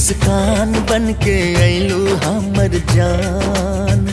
मुस्कान बन के अइलू हमर जान।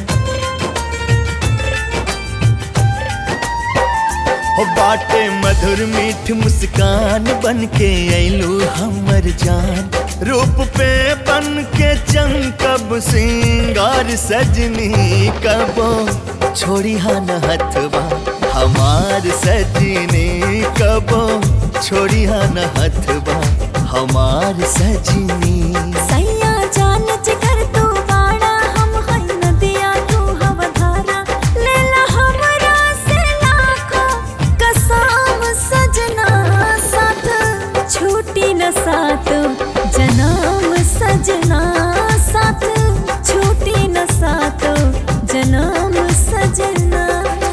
हो बाटे मधुर मीठ मुस्कान बन के अइलू हमर जान। रूप पे बन के चमकब सिंगार सजनी कबो छोड़ी हन हथवा हमार सजनी कबो छोड़ी हन हथवा हमार सजनी। सैया जान जिगर तू बाड़ा हम हई नदिया तू हवा धारा लेला हमरा से लाखों कसम सजना साथ छूटी न साथ जन्म सजना साथ छूटी न साथ जन्म सजना।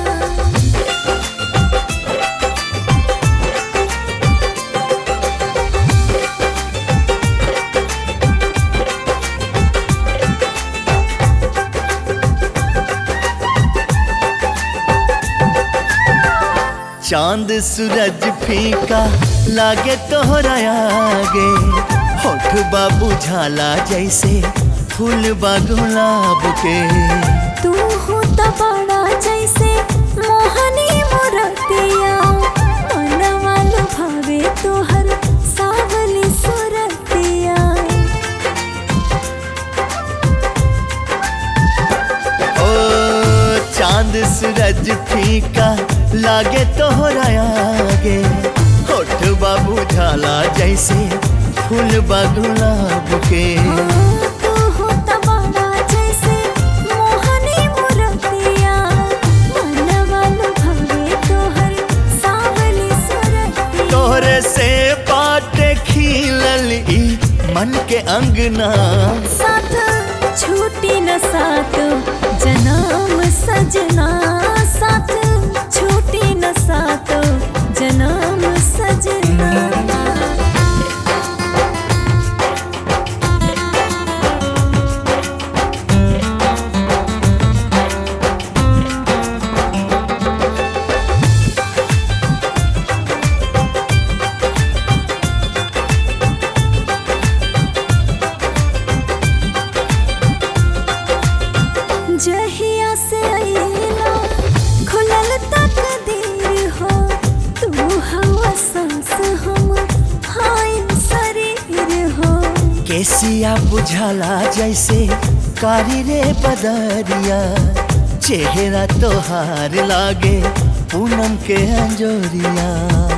चांद सूरज फीका लागे तोहरा आगे। होठ बाबू झाला जैसे फूल बा गुलाब के। तू हो बड़ा जैसे मोहनी मूर्तिया मनवा लुभावे तोहर सावली सुरतिया। ओ चांद सूरज फीका लागे तोहरा आगे। होठ बाबू झाला जैसे फूल बा गुलाब के। तू हो बड़ा जैसे मोहनी मूर्तिया मनवा लुभावे तोहर सावली सुरतिया। तोहरे से बाटे खिलल ई मन के अंगना साथ छूटी न साथ जन्म सजना साथ छूटी न साथ जन्म सजना। जहिया से अइला खुलल तकदीर हो तू हवा सांस हम हाय शरीर हो। केसिया बुझाला जैसे कारी रे बदरिया। चेहरा तोहार लागे पूनम के अंजोरिया।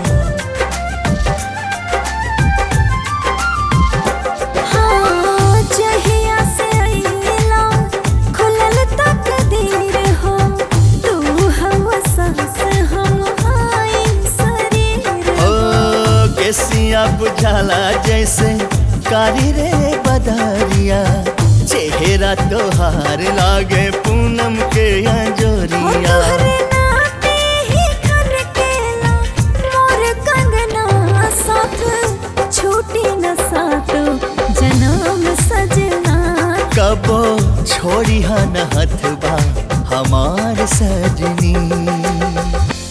हाँ जहिया से अइला खुलल तकदीर हो तू हवा सांस हम हाय शरीर हो। केसिया बुझाला जैसे कारी रे बदरिया। चेहरा तोहार लागे पूनम के अंजोरिया। तोहरे नाते ही खनकेला मोर कंगना साथ छूटी न साथ जन्म सजना। कबो छोड़ी हन हथवा हमार सजनी।